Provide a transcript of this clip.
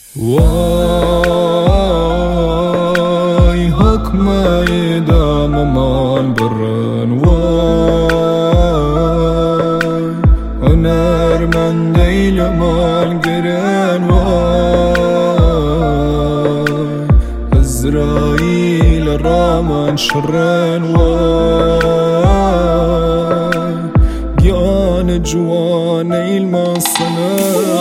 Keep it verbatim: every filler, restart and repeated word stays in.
وای حکم اعدام مال برن، وای هنرمند ایل مال گرن، وای اسرائیل رامان شرن، وای گیان جوان ایل ما سنن.